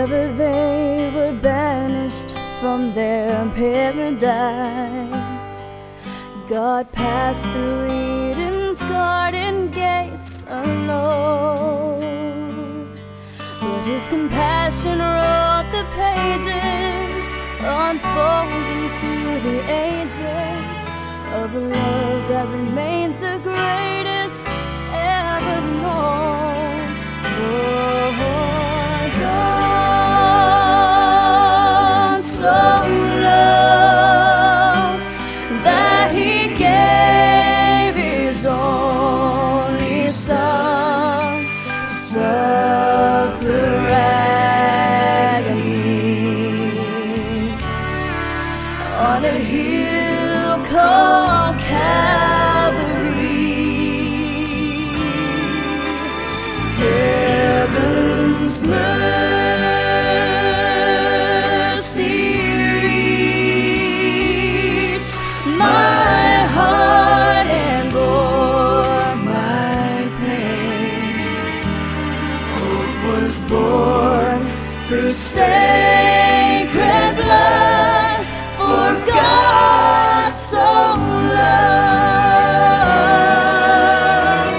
Whenever they were banished from their paradise, God passed through Eden's garden gates alone. But His compassion wrote the pages, unfolding through the ages, of a love that remains the greatest ever known. For God so loved that He gave His only Son to suffer agony on a hill called Calvary. Heaven's mercy reached my heart and bore my pain. Hope was born through sacred blood, for God so loved.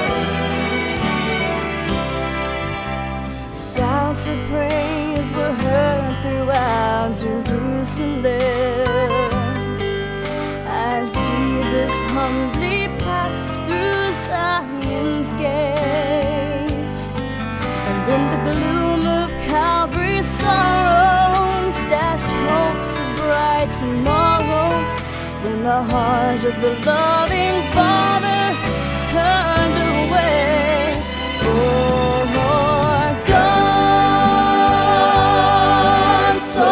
Shouts of praise were heard throughout Jerusalem as Jesus humbly passed through Zion's gates. And then the gloom of Calvary's sorrows dashed hopes of bright tomorrows, when the heart of the loving Father turned away. Oh, God so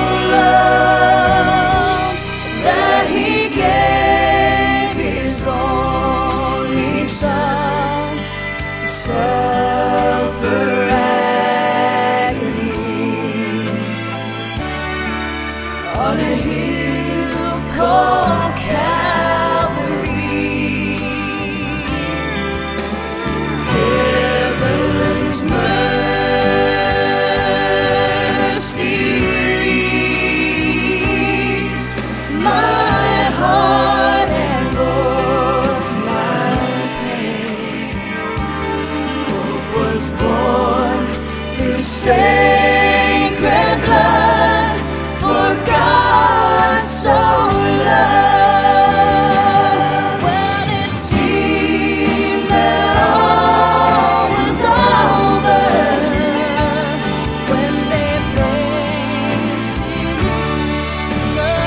loved that He gave His only Son to suffer agony on a hill called Calvary. Heaven's mercy reached my heart and bore my pain. Hope was born through sacred blood, for God so loved. When it seemed that all was over, when they praised Him in the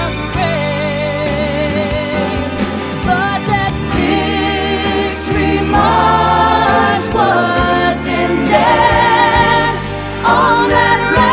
grave, but that victory march was ended on that